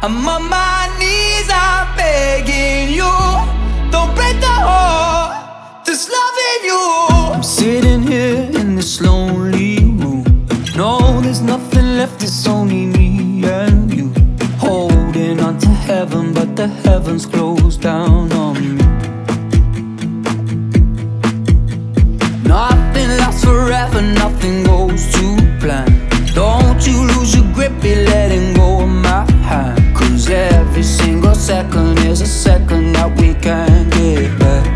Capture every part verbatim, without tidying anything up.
I'm on my knees, I'm begging you. Don't break the heart that's loving you. I'm sitting here in this lonely room. No, there's nothing left, it's only me and you. Holding on to heaven, but the heavens closed down on me. Nothing lasts forever, nothing goes to plan. Don't you lose your grip, be letting go of my hand. Cause every single second is a second that we can't get back.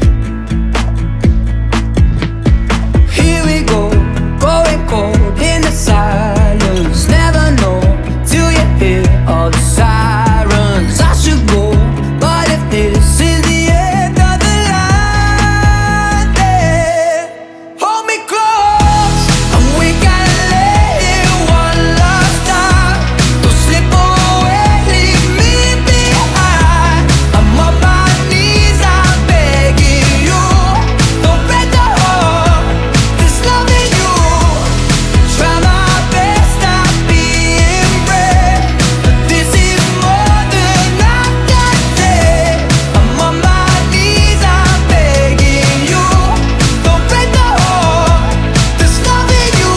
Here we go, going cold in the silence. Never know till you hear all the sirens. I should go, but if this is the end of the line, then hold me close, and we gotta let it one last time. Don't slip away, leave me behind. I'm on my knees, I'm begging you. Don't break the heart that's loving you. Try my best not being brave, but this is more than I can take. I'm on my knees, I'm begging you. Don't break the heart that's loving you.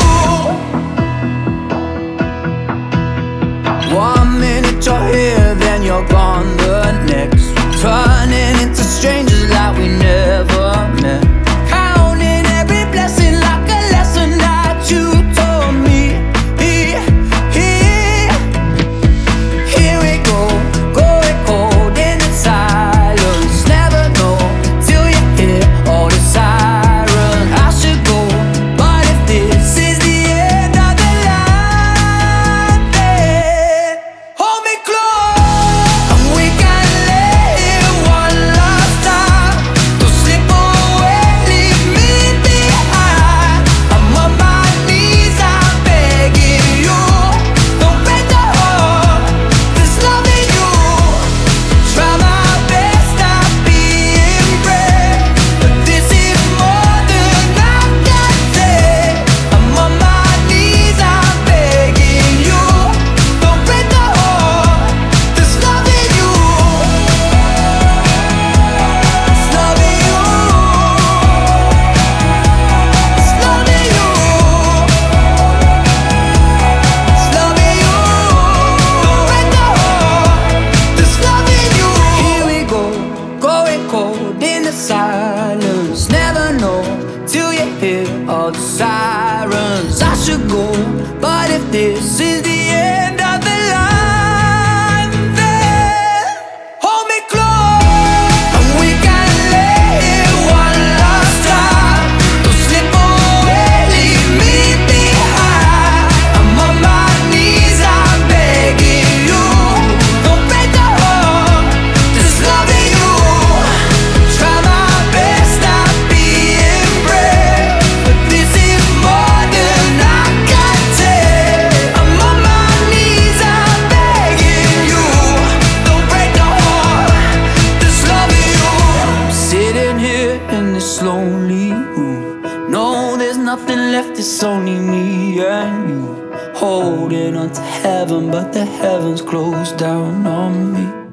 One minute you're here, then you're gone the next. Turning into strangers like we never met. Counting every blessing like a lesson that you told me. Here, here we go, going cold in the silence. Never know till you hear all the sirens. I should go, but if this is the end of the line, then hold me close, and we gotta let it one last time. Don't slip away, leave me behind. I'm on my knees, I'm begging you. Don't break the heart that's loving you. Try my best not being brave, but this is more than I can take. I'm on my knees, I'm begging you. Don't break the heart that's loving you. It's loving you. It's loving you. It's loving you. Don't break the heart that's loving you. Here we go, going cold in the silence. Never know till you hear all the sirens. I should go, but if this is the end of the line, then hold me close, and we gotta let it one last time. Don't slip away, leave me behind. I'm on my knees, I'm begging you. Don't break the heart that's loving you. Try my best not being brave, but this is more than I can take. I'm on my knees, I'm begging you. Don't break the heart that's loving you. I'm sitting here in this lonely room. No, there's nothing left, it's only me and you. Holding on to heaven, but the heavens closed down on me.